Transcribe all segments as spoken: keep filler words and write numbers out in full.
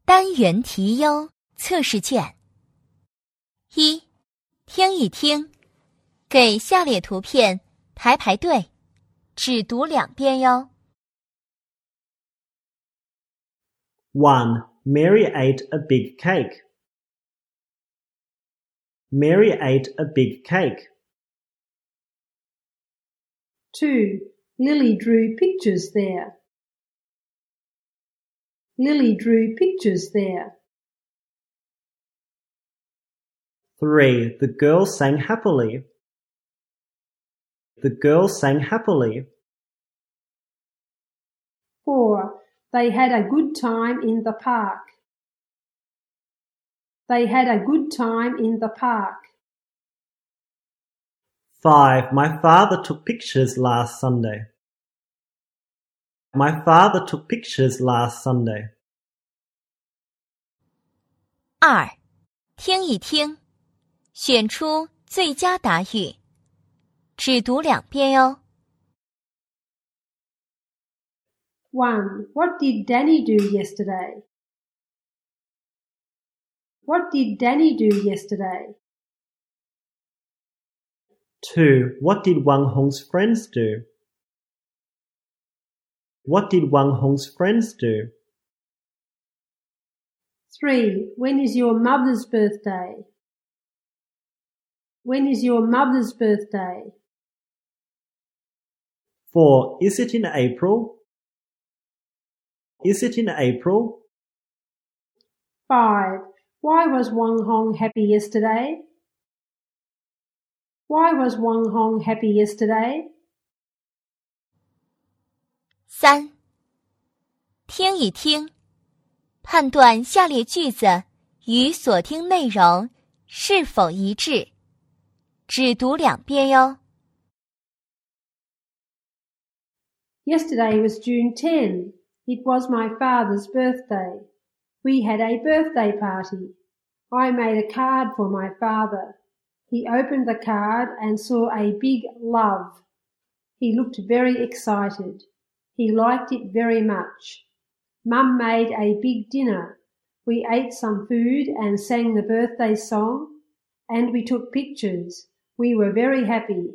单元题优测试卷。一、听一听，给下列图片排排队，只读两遍哟。 one. Mary ate a big cake. Mary ate a big cake. two. Lily drew pictures there. Lily drew pictures there. three. The girls sang happily. The girls sang happily. four. They had a good time in the park. They had a good time in the park. five. My father took pictures last Sunday. My father took pictures last Sunday. 二、听一听，选出最佳答语，只读两遍哟。 one. What did Danny do yesterday? What did Danny do yesterday? two. What did Wang Hong's friends do? What did Wang Hong's friends do? three. When is your mother's birthday? When is your mother's birthday? four. Is it in April? Is it in April? five. Why was Wang Hong happy yesterday? Why was Wang Hong happy yesterday? 三、听一听，判断下列句子与所听内容是否一致，只读两遍哟。 Yesterday was June tenth. It was my father's birthday. We had a birthday party. I made a card for my father. He opened the card and saw a big love. He looked very excited. He liked it very much. Mum made a big dinner. We ate some food and sang the birthday song, and we took pictures. We were very happy.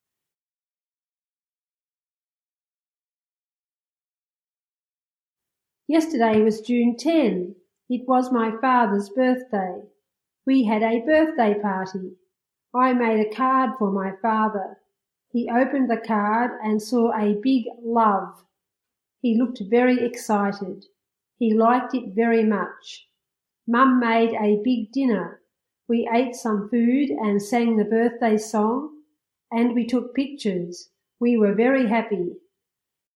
Yesterday was June tenth. It was my father's birthday. We had a birthday party. I made a card for my father. He opened the card and saw a big love. He looked very excited. He liked it very much. Mum made a big dinner. We ate some food and sang the birthday song, and we took pictures. We were very happy.